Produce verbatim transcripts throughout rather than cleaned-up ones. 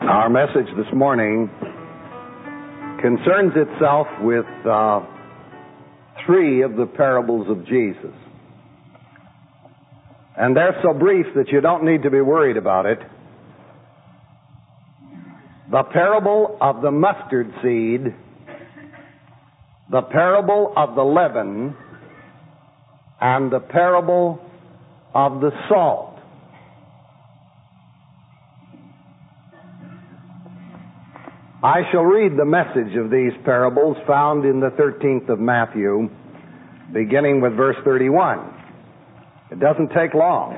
Our message this morning concerns itself with uh, three of the parables of Jesus. And they're so brief that you don't need to be worried about it. The parable of the mustard seed, the parable of the leaven, and the parable of the salt. I shall read the message of these parables found in the thirteenth of Matthew, beginning with verse thirty-one. It doesn't take long.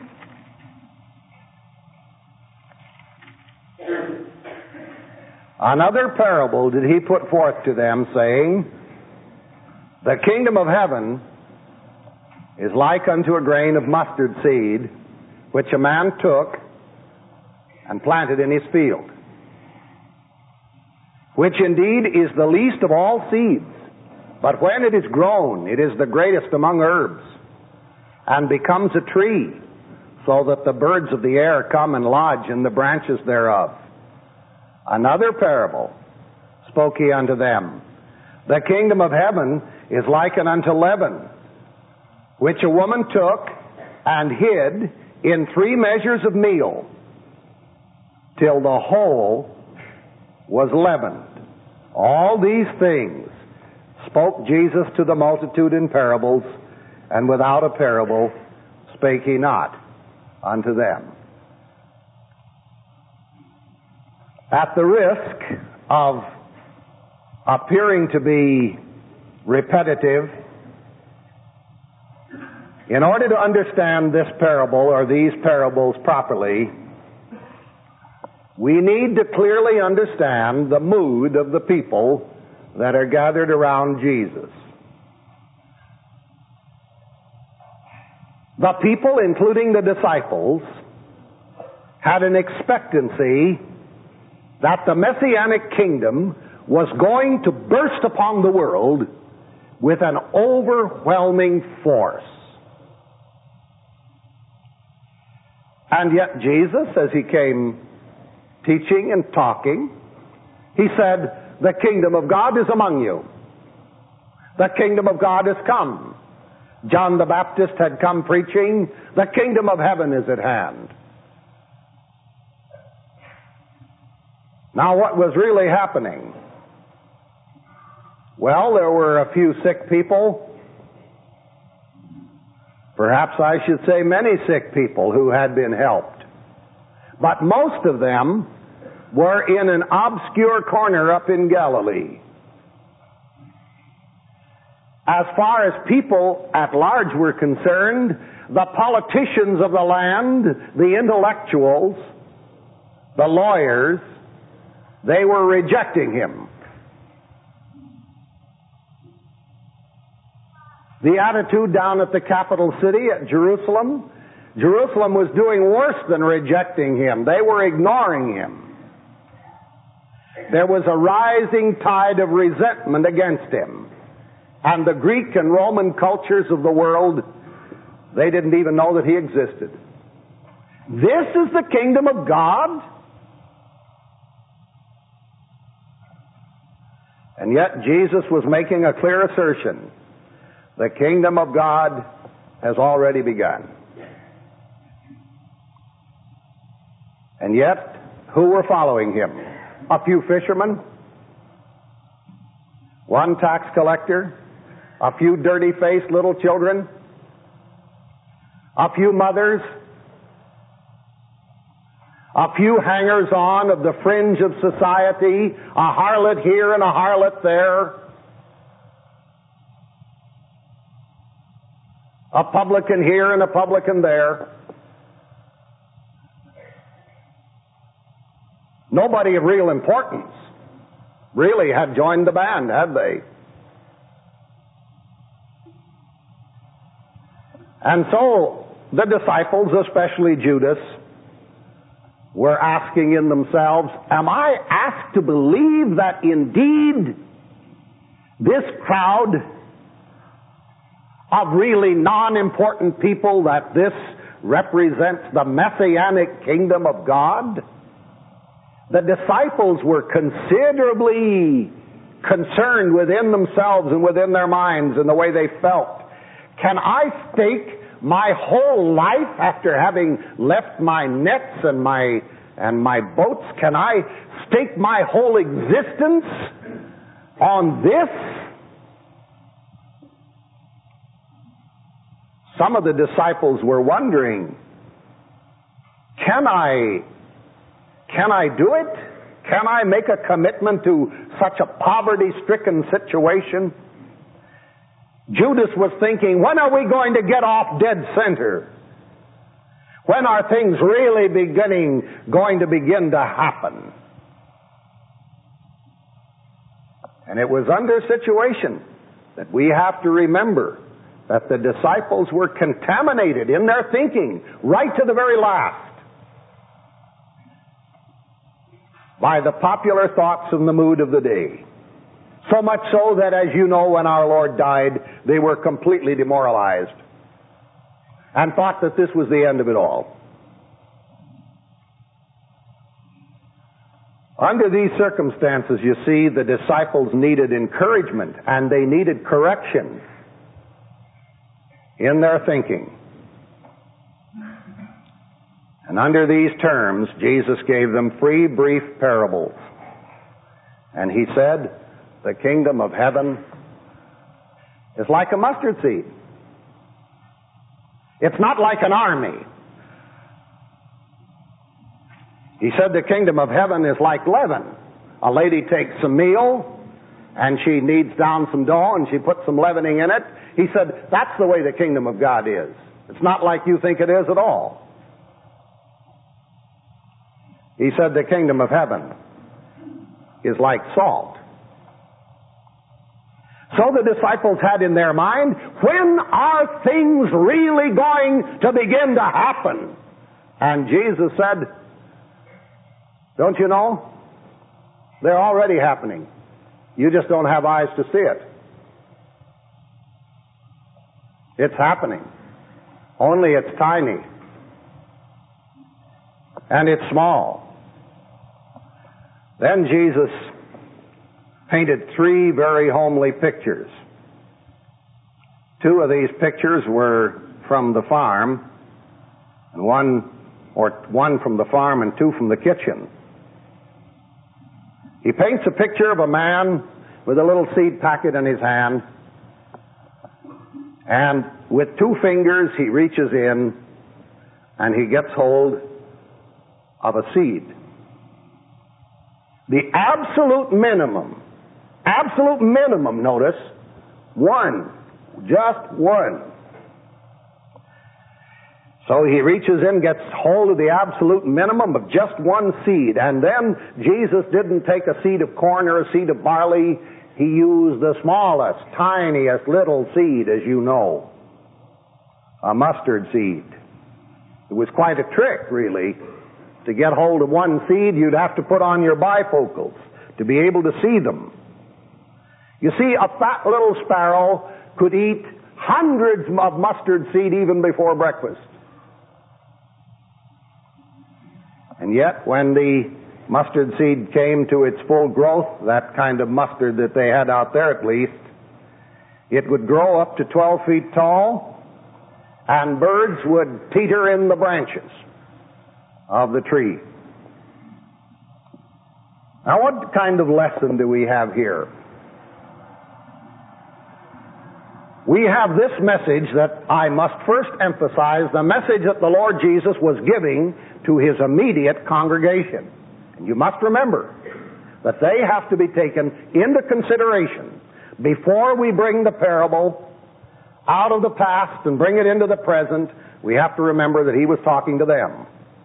Another parable did he put forth to them, saying, The kingdom of heaven is like unto a grain of mustard seed, which a man took and planted in his field, which indeed is the least of all seeds, but when it is grown, it is the greatest among herbs, and becomes a tree, so that the birds of the air come and lodge in the branches thereof. Another parable spoke he unto them, The kingdom of heaven is likened unto leaven, which a woman took and hid in three measures of meal, till the whole was leavened. All these things spoke Jesus to the multitude in parables, and without a parable spake he not unto them. At the risk of appearing to be repetitive, in order to understand this parable or these parables properly, we need to clearly understand the mood of the people that are gathered around Jesus. The people, including the disciples, had an expectancy that the Messianic kingdom was going to burst upon the world with an overwhelming force. And yet Jesus, as he came teaching and talking, he said, The kingdom of God is among you. The kingdom of God is come. John the Baptist had come preaching, The kingdom of heaven is at hand. Now, what was really happening? Well, there were a few sick people. Perhaps I should say many sick people who had been helped. But most of them were in an obscure corner up in Galilee. As far as people at large were concerned, the politicians of the land, the intellectuals, the lawyers, they were rejecting him. The attitude down at the capital city at Jerusalem, Jerusalem was doing worse than rejecting him. They were ignoring him. There was a rising tide of resentment against him. And the Greek and Roman cultures of the world, they didn't even know that he existed. This is the kingdom of God? And yet Jesus was making a clear assertion. The kingdom of God has already begun. And yet, who were following him? A few fishermen, one tax collector, a few dirty-faced little children, a few mothers, a few hangers-on of the fringe of society, a harlot here and a harlot there, a publican here and a publican there. Nobody of real importance really had joined the band, had they? And so the disciples, especially Judas, were asking in themselves, am I asked to believe that indeed this crowd of really non-important people, that this represents the Messianic kingdom of God? The disciples were considerably concerned within themselves and within their minds and the way they felt. Can I stake my whole life after having left my nets and my and my boats? Can I stake my whole existence on this? Some of the disciples were wondering, can I can I do it? Can I make a commitment to such a poverty-stricken situation? Judas was thinking, when are we going to get off dead center? When are things really beginning, going to begin to happen? And it was under situation that we have to remember that the disciples were contaminated in their thinking right to the very last by the popular thoughts and the mood of the day. So much so that, as you know, when our Lord died, they were completely demoralized and thought that this was the end of it all. Under these circumstances, you see, the disciples needed encouragement and they needed correction in their thinking. And under these terms, Jesus gave them three brief parables. And he said, the kingdom of heaven is like a mustard seed. It's not like an army. He said the kingdom of heaven is like leaven. A lady takes some meal and she kneads down some dough and she puts some leavening in it. He said that's the way the kingdom of God is. It's not like you think it is at all. He said the kingdom of heaven is like salt. So the disciples had in their mind, when are things really going to begin to happen? And Jesus said, don't you know? They're already happening. You just don't have eyes to see it. It's happening. Only it's tiny. And it's small. Then Jesus painted three very homely pictures. Two of these pictures were from the farm, and one or one from the farm and two from the kitchen. He paints a picture of a man with a little seed packet in his hand, and with two fingers he reaches in and he gets hold of a seed. The absolute minimum, absolute minimum, notice, one, just one. So he reaches in, gets hold of the absolute minimum of just one seed. And then Jesus didn't take a seed of corn or a seed of barley. He used the smallest, tiniest little seed, as you know, a mustard seed. It was quite a trick, really. To get hold of one seed, you'd have to put on your bifocals to be able to see them. You see, a fat little sparrow could eat hundreds of mustard seed even before breakfast. And yet, when the mustard seed came to its full growth, that kind of mustard that they had out there at least, it would grow up to twelve feet tall, and birds would teeter in the branches of the tree. Now, what kind of lesson do we have here? We have this message that I must first emphasize, the message that the Lord Jesus was giving to his immediate congregation. And you must remember that they have to be taken into consideration before we bring the parable out of the past and bring it into the present. We have to remember that he was talking to them.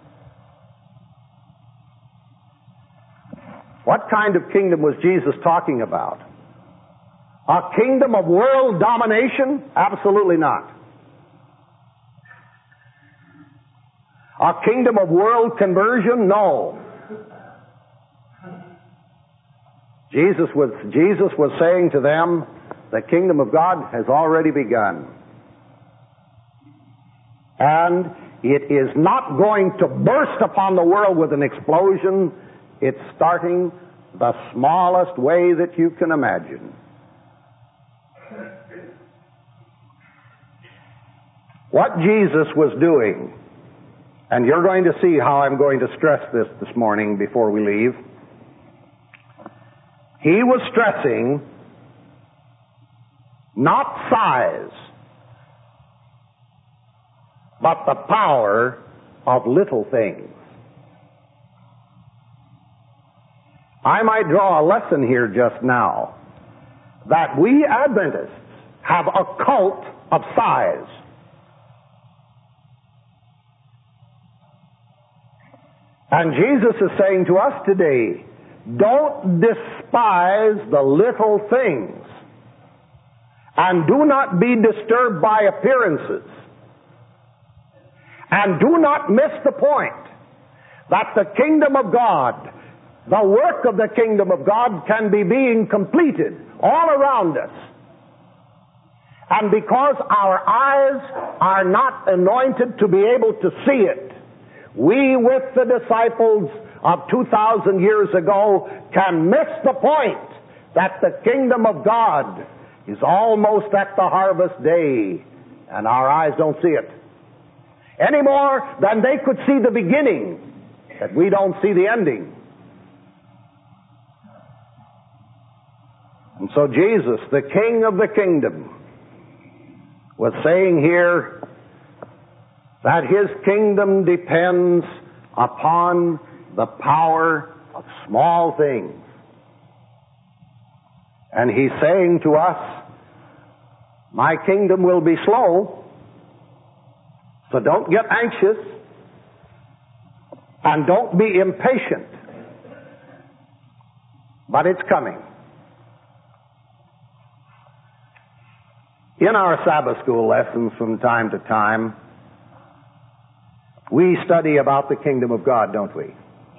What kind of kingdom was Jesus talking about? A kingdom of world domination? Absolutely not. A kingdom of world conversion? No. Jesus was, Jesus was saying to them, the kingdom of God has already begun. And it is not going to burst upon the world with an explosion. It's starting the smallest way that you can imagine. What Jesus was doing, and you're going to see how I'm going to stress this this morning before we leave. He was stressing not size, but the power of little things. I might draw a lesson here just now that we Adventists have a cult of size. And Jesus is saying to us today, don't despise the little things, and do not be disturbed by appearances, and do not miss the point that the kingdom of God, the work of the kingdom of God, can be being completed all around us. And because our eyes are not anointed to be able to see it, we, with the disciples of two thousand years ago, can miss the point that the kingdom of God is almost at the harvest day, and our eyes don't see it any more than they could see the beginning, that we don't see the ending. And so Jesus, the King of the kingdom, was saying here that his kingdom depends upon the power of small things. And he's saying to us, my kingdom will be slow, so don't get anxious and don't be impatient. But it's coming. In our Sabbath school lessons from time to time, we study about the kingdom of God, don't we?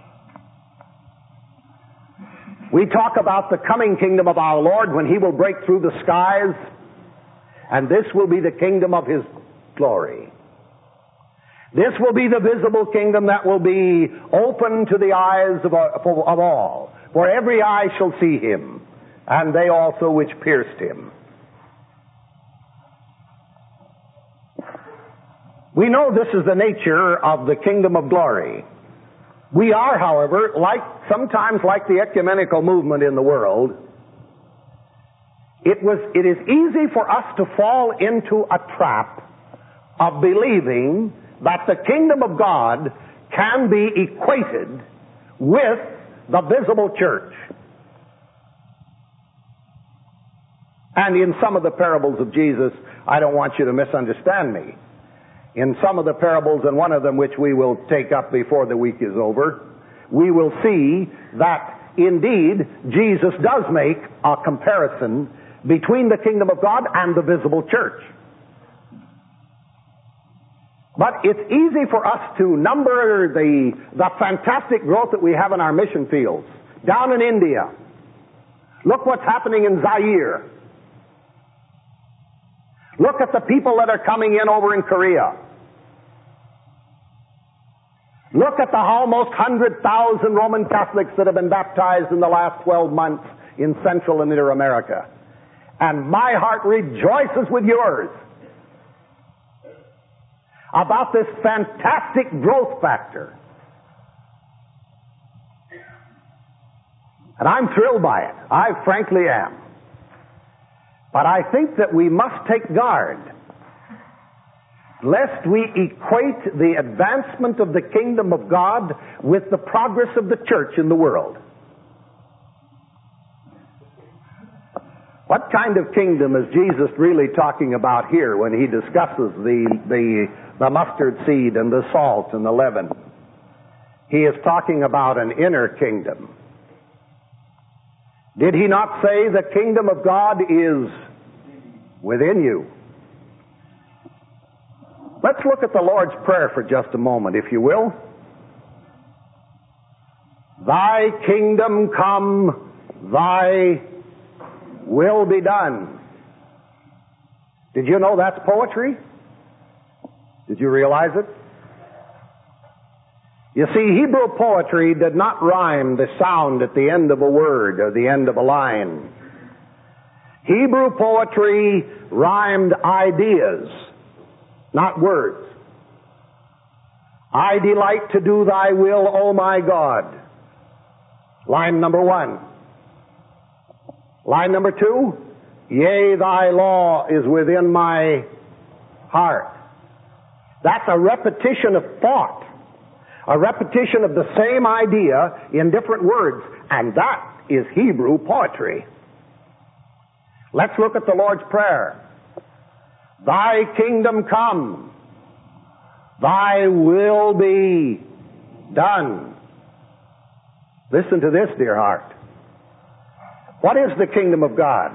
We talk about the coming kingdom of our Lord when he will break through the skies, and this will be the kingdom of his glory. This will be the visible kingdom that will be open to the eyes of, of all. For every eye shall see him, and they also which pierced him. We know this is the nature of the kingdom of glory. We are, however, like sometimes like the ecumenical movement in the world, it was it is easy for us to fall into a trap of believing that the kingdom of God can be equated with the visible church. And in some of the parables of Jesus, I don't want you to misunderstand me. In some of the parables, and one of them which we will take up before the week is over, we will see that indeed Jesus does make a comparison between the kingdom of God and the visible church. But it's easy for us to number the, the fantastic growth that we have in our mission fields. Down in India, look what's happening in Zaire. Look at the people that are coming in over in Korea. Look at the almost one hundred thousand Roman Catholics that have been baptized in the last twelve months in Central and Inner America. And my heart rejoices with yours about this fantastic growth factor. And I'm thrilled by it. I frankly am. But I think that we must take guard lest we equate the advancement of the kingdom of God with the progress of the church in the world. What kind of kingdom is Jesus really talking about here when he discusses the, the, the mustard seed and the salt and the leaven? He is talking about an inner kingdom. Did he not say the kingdom of God is within you? Let's look at the Lord's Prayer for just a moment, if you will. Thy kingdom come, thy will be done. Did you know that's poetry? Did you realize it? You see, Hebrew poetry did not rhyme the sound at the end of a word or the end of a line. Hebrew poetry rhymed ideas, not words. I delight to do thy will, O my God. Line number one. Line number two, yea, thy law is within my heart. That's a repetition of thought, a repetition of the same idea in different words, and that is Hebrew poetry. Let's look at the Lord's Prayer. Thy kingdom come, thy will be done. Listen to this, dear heart. What is the kingdom of God?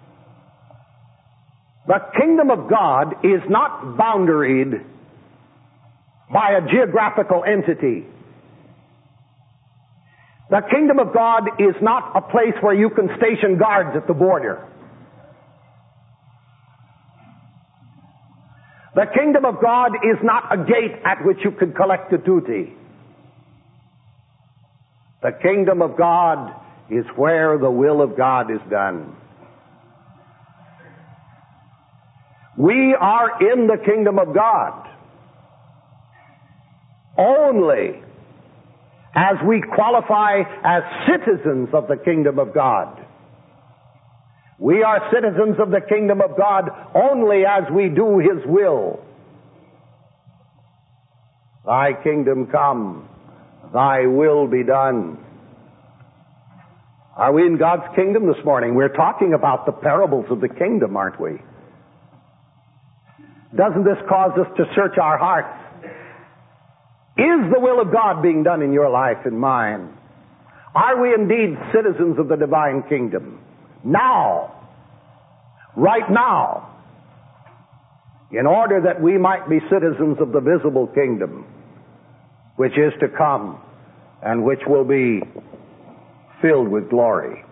The kingdom of God is not boundaried by a geographical entity. The kingdom of God is not a place where you can station guards at the border. The kingdom of God is not a gate at which you can collect a duty. The kingdom of God is where the will of God is done. We are in the kingdom of God only as we qualify as citizens of the kingdom of God. We are citizens of the kingdom of God only as we do His will. Thy kingdom come, thy will be done. Are we in God's kingdom this morning? We're talking about the parables of the kingdom, aren't we? Doesn't this cause us to search our hearts? Is the will of God being done in your life and mine? Are we indeed citizens of the divine kingdom? Now, right now, in order that we might be citizens of the visible kingdom, which is to come and which will be filled with glory.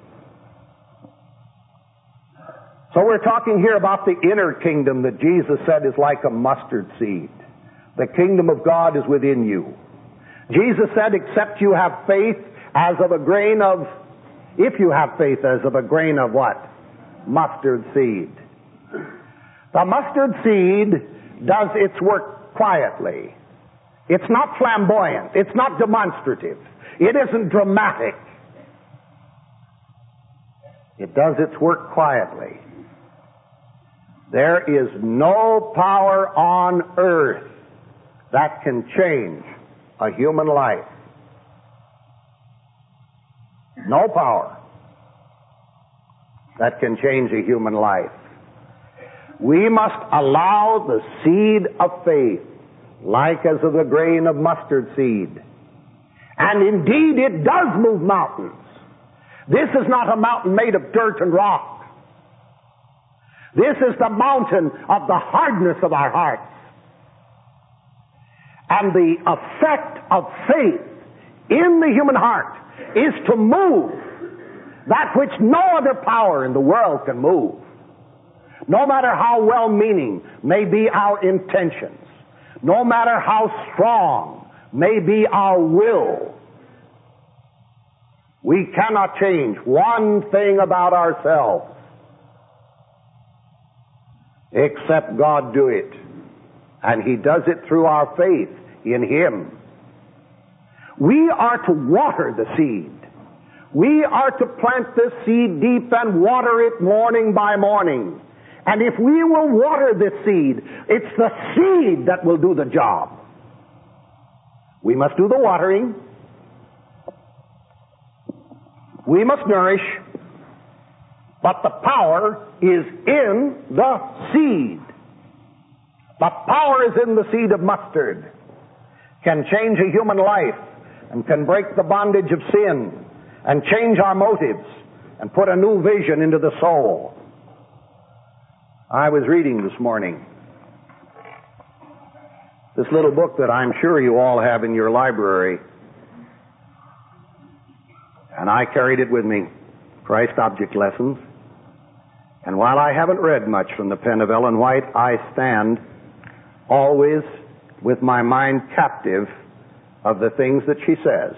So we're talking here about the inner kingdom that Jesus said is like a mustard seed. The kingdom of God is within you. Jesus said, except you have faith as of a grain of, if you have faith as of a grain of what? Mustard seed. The mustard seed does its work quietly. It's not flamboyant. It's not demonstrative. It isn't dramatic. It does its work quietly. There is no power on earth that can change a human life. No power that can change a human life. We must allow the seed of faith, like as of the grain of mustard seed. And indeed it does move mountains. This is not a mountain made of dirt and rock. This is the mountain of the hardness of our hearts. And the effect of faith in the human heart is to move that which no other power in the world can move. No matter how well-meaning may be our intentions, no matter how strong may be our will, we cannot change one thing about ourselves except God do it. And He does it through our faith in Him. We are to water the seed. We are to plant this seed deep and water it morning by morning. And if we will water this seed, it's the seed that will do the job. We must do the watering. We must nourish. But the power is in the seed. The power is in the seed of mustard. Can change a human life and can break the bondage of sin and change our motives and put a new vision into the soul. I was reading this morning this little book that I'm sure you all have in your library, and I carried it with me, Christ Object Lessons. And while I haven't read much from the pen of Ellen White, I stand always with my mind captive of the things that she says.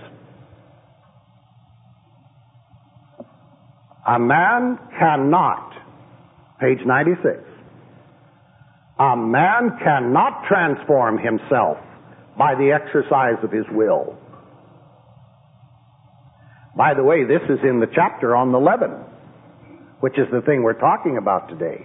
A man cannot, page ninety-six, a man cannot transform himself by the exercise of his will. By the way, this is in the chapter on the leaven, which is the thing we're talking about today.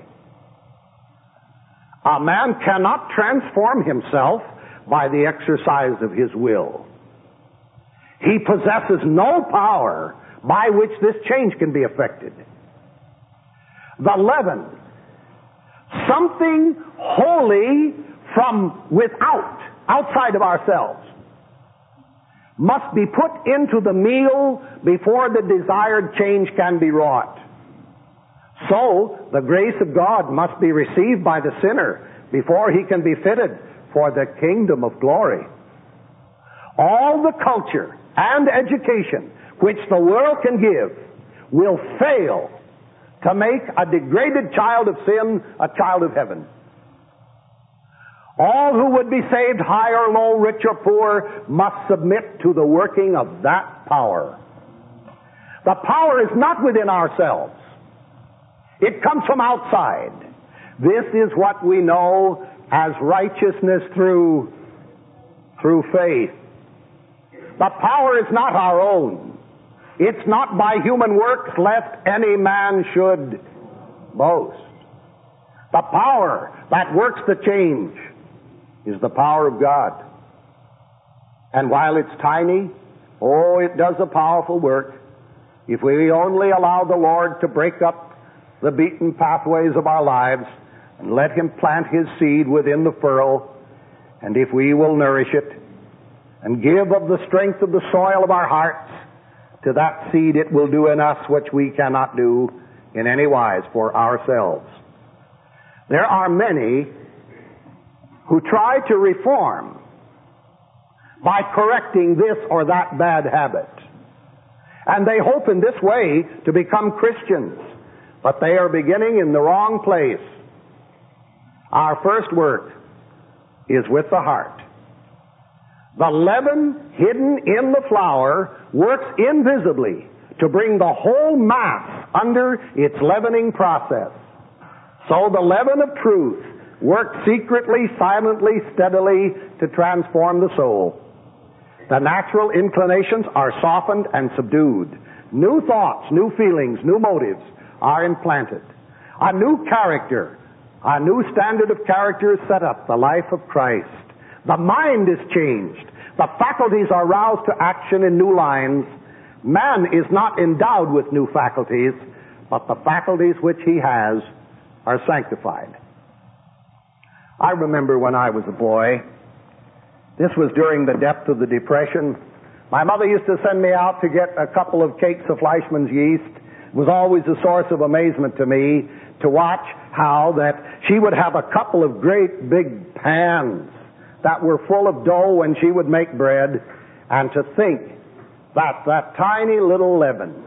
A man cannot transform himself by the exercise of his will. He possesses no power by which this change can be effected. The leaven, something wholly from without, outside of ourselves, must be put into the meal before the desired change can be wrought. So, the grace of God must be received by the sinner before he can be fitted for the kingdom of glory. All the culture and education which the world can give will fail to make a degraded child of sin a child of heaven. All who would be saved, high or low, rich or poor, must submit to the working of that power. The power is not within ourselves. It comes from outside. This is what we know as righteousness through, through faith. The power is not our own. It's not by human works, lest any man should boast. The power that works the change is the power of God. And while it's tiny, oh, it does a powerful work. If we only allow the Lord to break up the beaten pathways of our lives and let Him plant His seed within the furrow, and if we will nourish it and give of the strength of the soil of our hearts to that seed, it will do in us which we cannot do in any wise for ourselves. There are many who try to reform by correcting this or that bad habit. And they hope in this way to become Christians, but they are beginning in the wrong place. Our first work is with the heart. The leaven hidden in the flour works invisibly to bring the whole mass under its leavening process. So the leaven of truth works secretly, silently, steadily to transform the soul. The natural inclinations are softened and subdued. New thoughts, new feelings, new motives are implanted. A new character, a new standard of character is set up, the life of Christ. The mind is changed. The faculties are roused to action in new lines. Man is not endowed with new faculties, but the faculties which he has are sanctified. I remember when I was a boy, this was during the depth of the Depression. My mother used to send me out to get a couple of cakes of Fleischmann's yeast. It was always a source of amazement to me to watch how that she would have a couple of great big pans that were full of dough when she would make bread, and to think that that tiny little leaven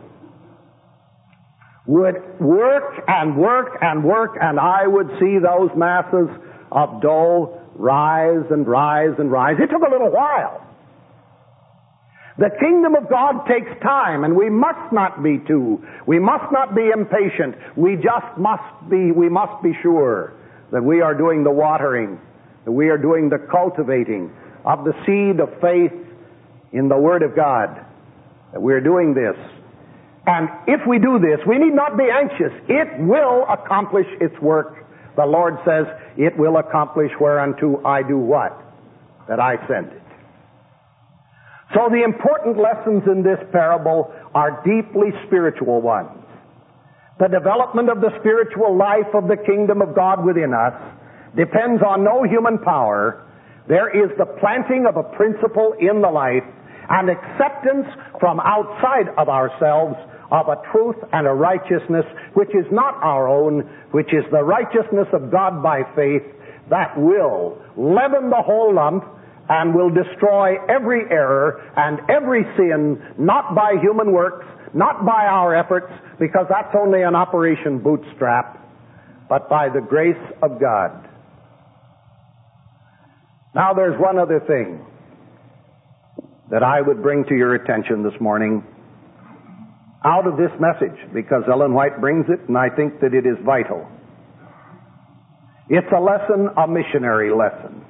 would work and work and work, and I would see those masses of dough rise and rise and rise. It took a little while. The kingdom of God takes time, and we must not be too. We must not be impatient. We just must be, we must be sure that we are doing the watering, that we are doing the cultivating of the seed of faith in the Word of God, that we are doing this. And if we do this, we need not be anxious. It will accomplish its work. The Lord says, it will accomplish whereunto I do what? That I send it. So the important lessons in this parable are deeply spiritual ones. The development of the spiritual life of the kingdom of God within us depends on no human power. There is the planting of a principle in the life and acceptance from outside of ourselves of a truth and a righteousness which is not our own, which is the righteousness of God by faith, that will leaven the whole lump and will destroy every error and every sin, not by human works, not by our efforts, because that's only an operation bootstrap, but by the grace of God. Now there's one other thing. that I would bring to your attention this morning out of this message, because Ellen White brings it, and I think that it is vital. It's a lesson, a missionary lesson.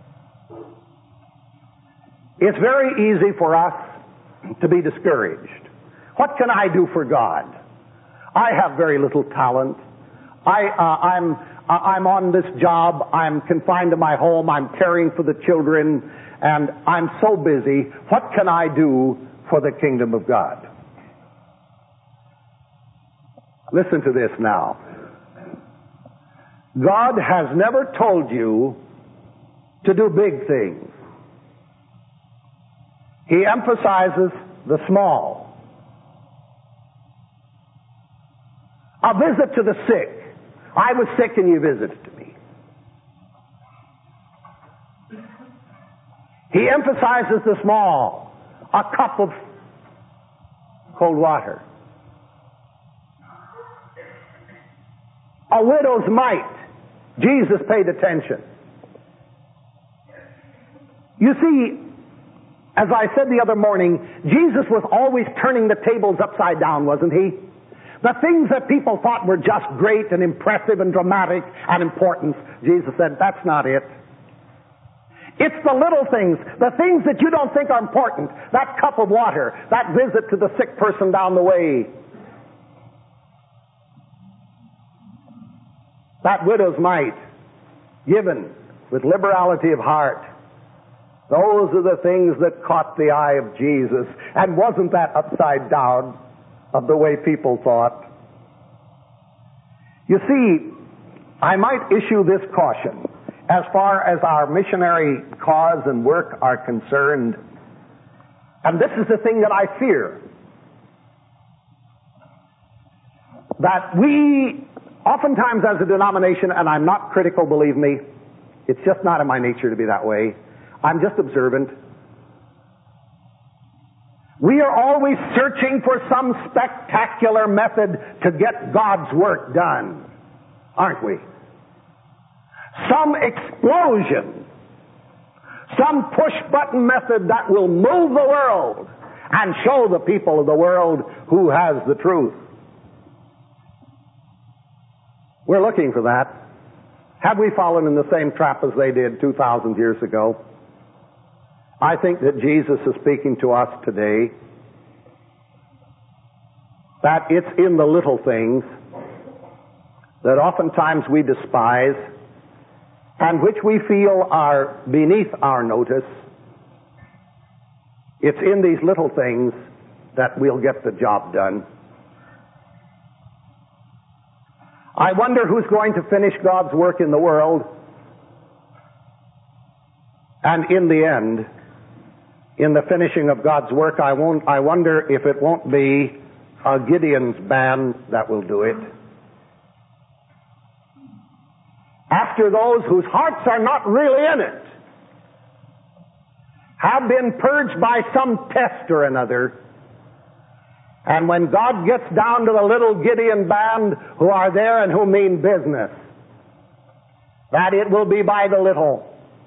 It's very easy for us to be discouraged. What can I do for God? I have very little talent. I, uh, I'm, uh, I'm on this job. I'm confined to my home. I'm caring for the children, and I'm so busy. What can I do for the kingdom of God? Listen to this now. God has never told you to do big things. He emphasizes the small. A visit to the sick. I was sick and you visited me. He emphasizes the small. A cup of cold water. A widow's mite. Jesus paid attention. You see, as I said the other morning, Jesus was always turning the tables upside down, wasn't he? The things that people thought were just great and impressive and dramatic and important, Jesus said, that's not it. It's the little things, the things that you don't think are important. That cup of water, that visit to the sick person down the way, that widow's mite, given with liberality of heart. Those are the things that caught the eye of Jesus. And wasn't that upside down of the way people thought? You see, I might issue this caution as far as our missionary cause and work are concerned. And this is the thing that I fear. That we, oftentimes as a denomination, and I'm not critical, believe me, it's just not in my nature to be that way. I'm just observant. We are always searching for some spectacular method to get God's work done, aren't we? Some explosion, some push-button method that will move the world and show the people of the world who has the truth. We're looking for that. Have we fallen in the same trap as they did two thousand years ago? I think that Jesus is speaking to us today that it's in the little things that oftentimes we despise and which we feel are beneath our notice. It's in these little things that we'll get the job done. I wonder who's going to finish God's work in the world. And in the end, in the finishing of God's work, I won't, I wonder if it won't be a Gideon's band that will do it. After those whose hearts are not really in it have been purged by some test or another, and when God gets down to the little Gideon band who are there and who mean business, that it will be by the little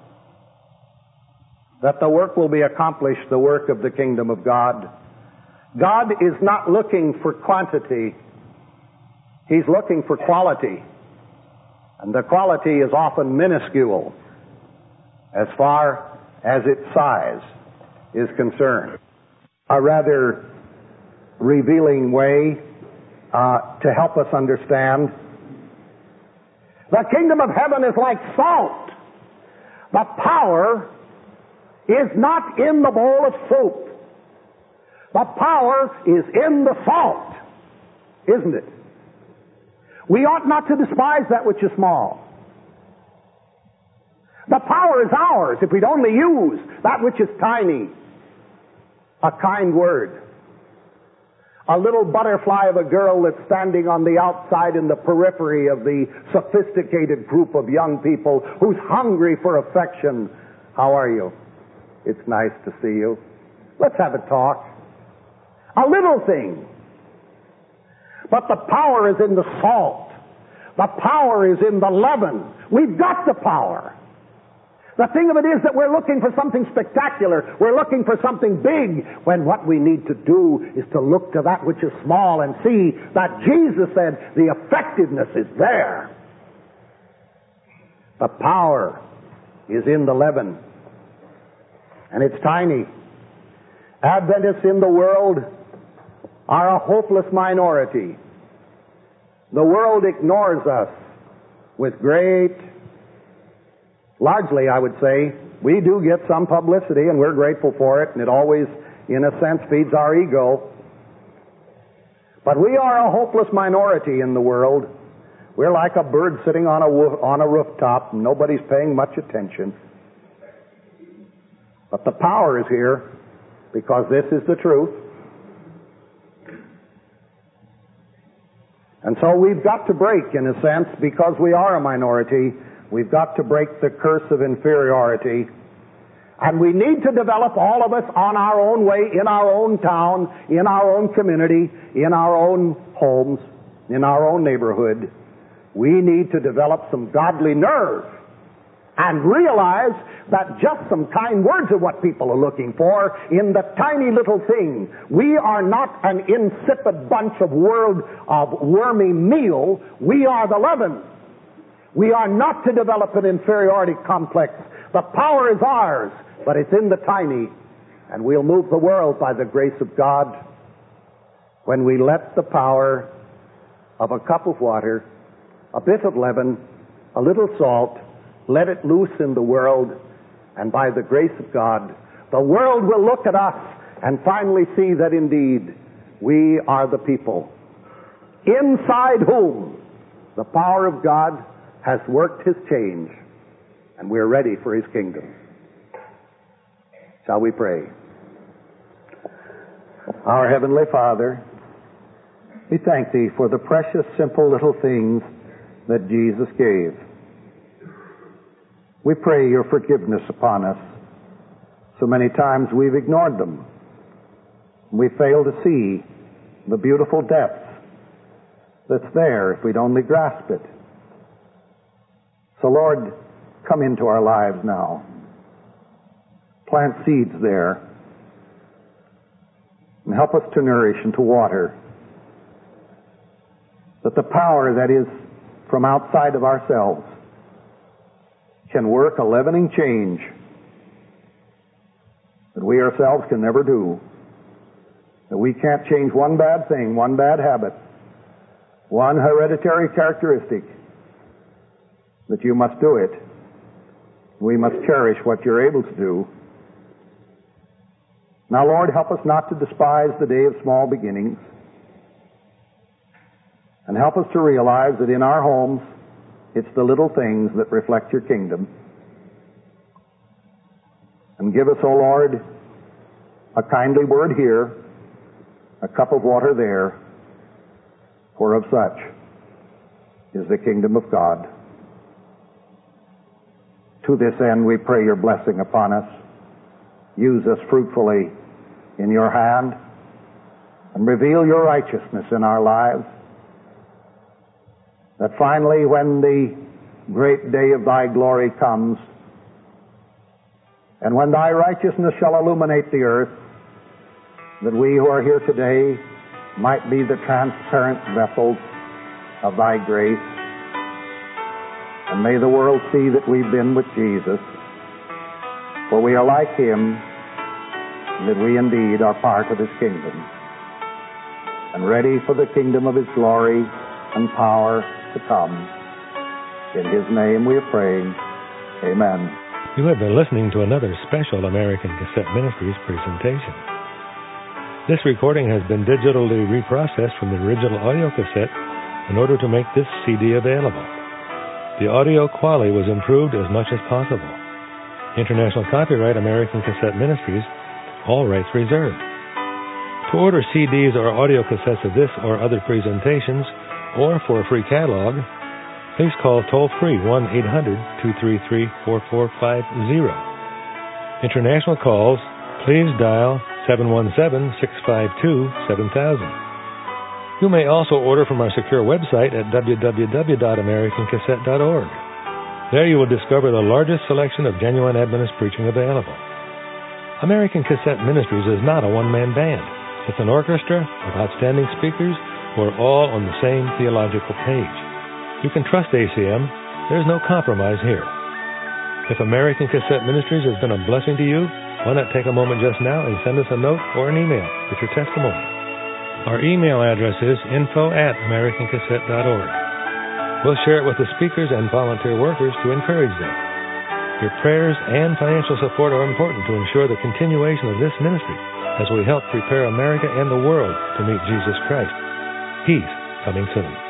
that the work will be accomplished, the work of the kingdom of God. God is not looking for quantity. He's looking for quality. And the quality is often minuscule as far as its size is concerned. A rather revealing way uh, to help us understand. The kingdom of heaven is like salt. The power is not in the bowl of soup. The power is in the salt, isn't it? We ought not to despise that which is small. The power is ours if we'd only use that which is tiny. A kind word. A little butterfly of a girl that's standing on the outside in the periphery of the sophisticated group of young people who's hungry for affection. How are you? It's nice to see you. Let's have a talk. A little thing. But the power is in the salt. The power is in the leaven. We've got the power. The thing of it is that we're looking for something spectacular. We're looking for something big, when what we need to do is to look to that which is small and see that Jesus said the effectiveness is there. The power is in the leaven, and it's tiny. Adventists in the world are a hopeless minority. The world ignores us with great, largely I would say, we do get some publicity and we're grateful for it, and it always, in a sense, feeds our ego. But we are a hopeless minority in the world. We're like a bird sitting on a, wo- on a rooftop, and nobody's paying much attention. But the power is here, because this is the truth. And so we've got to break, in a sense, because we are a minority, we've got to break the curse of inferiority. And we need to develop, all of us, on our own way, in our own town, in our own community, in our own homes, in our own neighborhood. We need to develop some godly nerve and realize that just some kind words are what people are looking for in the tiny little thing. We are not an insipid bunch of world of wormy meal. We are the leaven. We are not to develop an inferiority complex. The power is ours, but it's in the tiny, and we'll move the world by the grace of God when we let the power of a cup of water, a bit of leaven, a little salt, let it loose in the world, and by the grace of God, the world will look at us and finally see that indeed we are the people inside whom the power of God has worked His change, and we're ready for His kingdom. Shall we pray? Our Heavenly Father, we thank Thee for the precious, simple little things that Jesus gave. We pray Your forgiveness upon us. So many times we've ignored them. We fail to see the beautiful depth that's there if we'd only grasp it. So Lord, come into our lives now. Plant seeds there. And help us to nourish and to water. That the power that is from outside of ourselves can work a leavening change that we ourselves can never do. That we can't change one bad thing, one bad habit, one hereditary characteristic. That You must do it. We must cherish what You're able to do. Now, Lord, help us not to despise the day of small beginnings. And help us to realize that in our homes, it's the little things that reflect Your kingdom. And give us, O Lord, a kindly word here, a cup of water there, for of such is the kingdom of God. To this end, we pray Your blessing upon us. Use us fruitfully in Your hand, and reveal Your righteousness in our lives, that finally, when the great day of Thy glory comes, and when Thy righteousness shall illuminate the earth, that we who are here today might be the transparent vessels of Thy grace, and may the world see that we've been with Jesus, for we are like Him, and that we indeed are part of His kingdom, and ready for the kingdom of His glory and power to come. In His name we are praying. Amen. You have been listening to another special American Cassette Ministries presentation. This recording has been digitally reprocessed from the original audio cassette in order to make this C D available. The audio quality was improved as much as possible. International copyright American Cassette Ministries, all rights reserved. To order C Ds or audio cassettes of this or other presentations, or for a free catalog, please call toll-free one eight hundred two three three four four five zero. International calls, please dial seven one seven six five two seven thousand. You may also order from our secure website at w w w dot american cassette dot org. There you will discover the largest selection of genuine Adventist preaching available. American Cassette Ministries is not a one-man band. It's an orchestra of outstanding speakers who are all on the same theological page. You can trust A C M. There's no compromise here. If American Cassette Ministries has been a blessing to you, why not take a moment just now and send us a note or an email with your testimony. Our email address is info at american cassette dot org. We'll share it with the speakers and volunteer workers to encourage them. Your prayers and financial support are important to ensure the continuation of this ministry as we help prepare America and the world to meet Jesus Christ. He's coming soon.